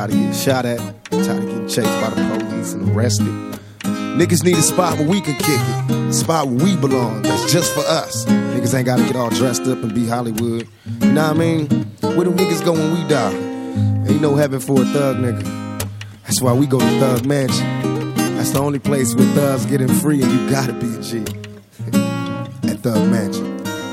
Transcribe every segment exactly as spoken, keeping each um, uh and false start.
Tired of getting shot at, tired of getting chased by the police and arrested. Niggas need a spot where we can kick it, a spot where we belong, that's just for us. Niggas ain't gotta get all dressed up and be Hollywood. You know what I mean? Where them niggas go when we die? Ain't no heaven for a thug nigga. That's why we go to Thug Mansion. That's the only place where thugs getting free and you gotta be a G. At Thug Mansion.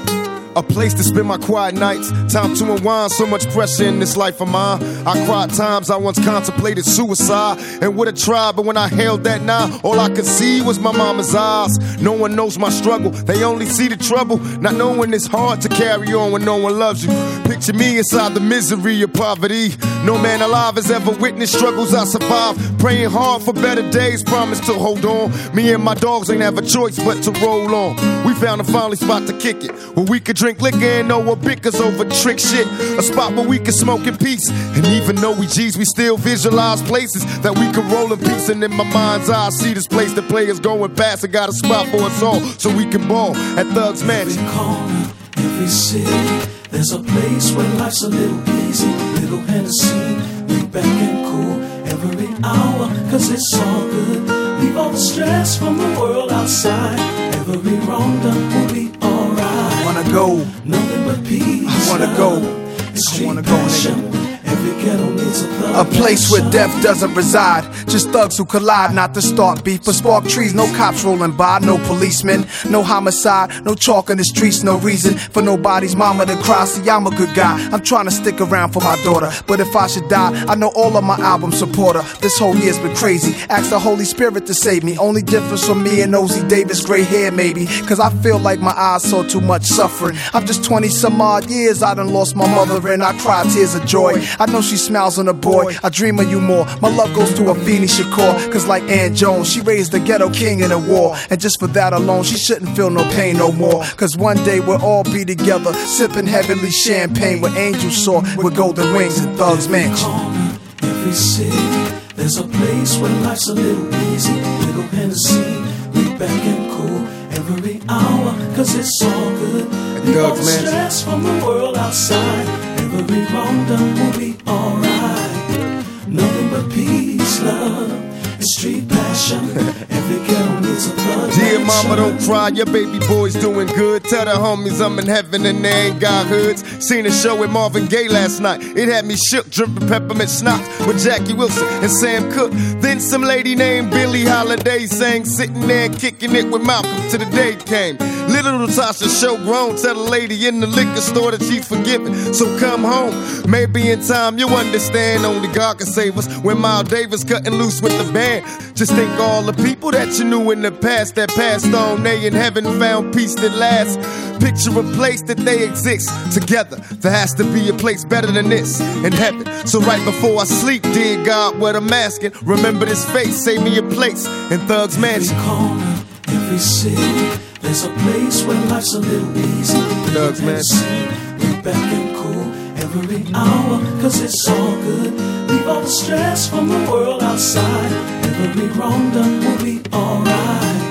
A place to spend my quiet nights, time to unwind, so much pressure in this life of mine. I cried times I once contemplated suicide and would have tried, but when I held that nine, all I could see was my mama's eyes. No one knows my struggle, they only see the trouble, not knowing it's hard to carry on when no one loves you. Picture me inside the misery of poverty. No man alive has ever witnessed struggles I survived, praying hard for better days, promise to hold on. Me and my dogs ain't have a choice but to roll on. We found a finally spot to kick it, where we could drink liquor and know what bickers over trick shit. A spot where we can smoke in peace. And even though we G's, we still visualize places that we can roll in peace. And in my mind's eye, I see this place that players going past and got a spot for us all, so we can ball at Thug's Mansion. Every corner, every city, there's a place where life's a little easy. Little Hennessy, we back and cool every hour, cause it's all good. Leave all the stress from the world outside. Every wrong done will be alright. Wanna go, nothing but peace. I wanna go, I wanna go, nigga. Every ghetto needs a thug. A place where death doesn't reside, just thugs who collide, not to start beef but spark trees. No cops rolling by, no policemen, no homicide, no chalk in the streets, no reason for nobody's mama to cry. See, I'm a good guy, I'm trying to stick around for my daughter, but if I should die, I know all of my albums support her. This whole year's been crazy, ask the Holy Spirit to save me. Only difference from me and Ozzy Davis, gray hair maybe, cause I feel like my eyes saw too much suffering. I'm just twenty some odd years, I done lost my mother and I cry tears of joy. I know she smiles on a boy, I dream of you more. My love goes to Afeni Shakur, cause like Ann Jones, she raised the ghetto king in a war. And just for that alone, she shouldn't feel no pain no more. Cause one day we'll all be together, sipping heavenly champagne with angels soar with golden wings and Thug's Mansion. Every city, there's a place where life's a little easy. Little Hennessy, we back and cool every hour, cause it's all good. Leave all the stress from the world outside. Every wrong done will be alright. Nothing but peace, love, and street passion. Every ghetto needs a thug. Dear mama, don't cry, your baby boy's doing good. Tell the homies I'm in heaven and they ain't got hoods. Seen a show with Marvin Gaye last night. It had me shook, dripping peppermint schnapps with Jackie Wilson and Sam Cooke. Then some lady named Billie Holiday sang, sitting there and kicking it with Malcolm till the day came. Little Natasha show grown, tell the lady in the liquor store that she's forgiven, so come home. Maybe in time you'll understand, only God can save us. When Miles Davis cutting loose with the band, just think all the people that you knew in the past that passed on, they in heaven found peace that lasts. Picture a place that they exist together. There has to be a place better than this in heaven. So right before I sleep, dear God, what I'm asking, remember this face, save me a place in Thug's Mansion. Every corner, every city, there's a place where life's a little easy. Thug's Mansion. We back and cool every hour, cause it's all good. Leave all the stress from the world outside. Every wrong done will be alright.